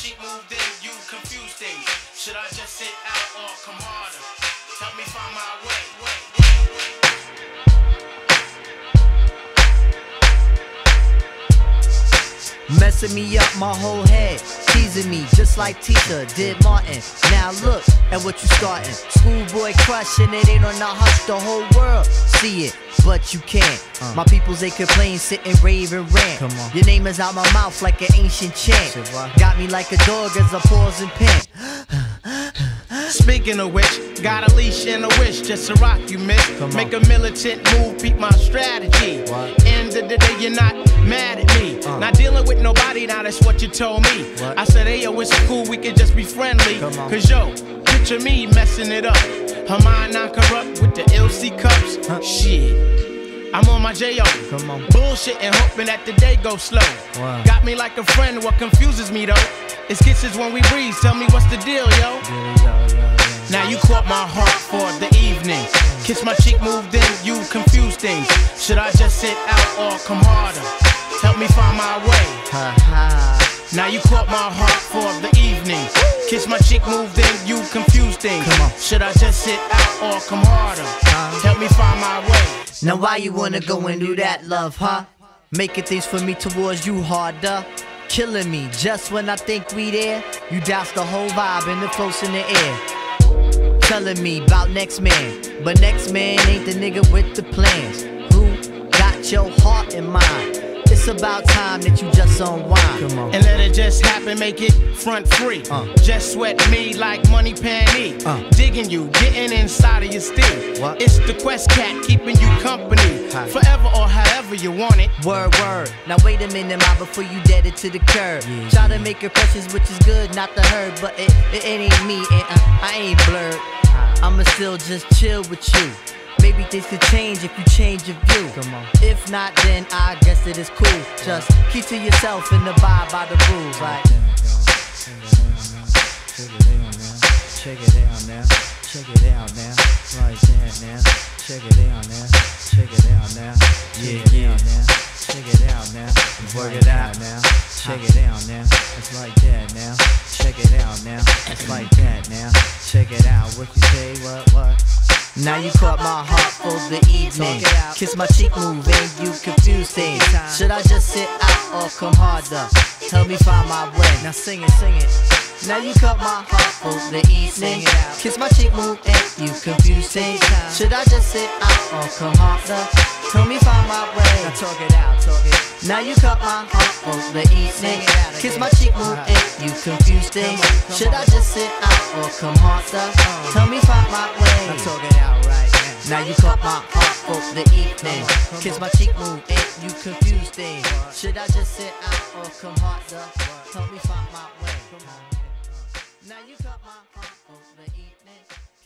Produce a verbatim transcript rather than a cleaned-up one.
cheek move, then you confuse things. Should I just sit out or come harder? Help me find my way. Messing me up my whole head, teasing me just like Tita did Martin. Now look at what you starting. Schoolboy crushing it ain't on the hush, the whole world see it, but you can't. Uh. My peoples they complain, sit and rave and rant. Come on. Your name is out my mouth like an ancient chant. Got me like a dog as I pause and pant. Speaking of which, got a leash and a wish just to rock you, miss. Make a militant move, peep my strategy. What? End of the day, you're not mad at me. Uh. Not dealing with nobody, now that's what you told me. What? I said, hey, yo, it's cool, we can just be friendly. Cause yo, picture me messing it up. Her mind non-corrupt with the L C cups. Huh? Shit, I'm on my J O. Come on. Bullshit and hoping that the day goes slow. Wow. Got me like a friend, what confuses me though, it's kisses when we breathe, tell me what's the deal, yo. Yeah, yeah, yeah. Now you caught my heart for the evening. Kiss my cheek, move, then you confuse things. Should I just sit out or come harder? Help me find my way. Now you caught my heart for the evening. Kiss my cheek, move, then you confuse things. Should I just sit out or come harder? Help me find my way. Now why you wanna go and do that, love, huh? Making things for me towards you harder. Killing me just when I think we there. You douse the whole vibe and the floats in the air. Telling me about next man, but next man ain't the nigga with the plans. Who got your heart in mind? It's about time that you just unwind. Come on. And let it just happen, make it front free. Uh. Just sweat me like money panty. Uh. Digging you, getting inside of your steel. What? It's the Quest Cat keeping you company. Hi. Forever or however you want it. Word, word. Now wait a minute, ma, before you dead it to the curb. Yeah. Try to make impressions, which is good, not the herd, but it, it, it ain't me, and uh, I ain't blurred. I'ma still just chill with you. Maybe things could change if you change your view. Come on. If not, then I guess it is cool. Just keep to yourself and abide by the rules. Like, check it out now, check it out now, check it out now, right there now, check it out now, check it out now, yeah, yeah, now, check it out now, work it out now, check it out now, it's like that now, check it out now, it's like that now, check it out. What you say? What? What? Now you caught my heart for the evening. Kiss my cheek, move, and you confuse things. Should I just sit out or come harder? Help me find my way. Now sing it, sing it. Now you caught my heart for the evening. Kiss my cheek, move, and you confuse things. Should I just sit out or come harder? Help me find my way. Now talk it out, talk it. Now you caught my heart for the evening. Kiss my cheek, move, and you confuse things. Should I just sit out or come harder? Tell me find my way. Now talk it out right now. Now you caught my heart for the evening. Kiss my cheek, move, and you confuse things. Should I just sit out or come harder? Tell me find my way. Now you caught my heart for the evening.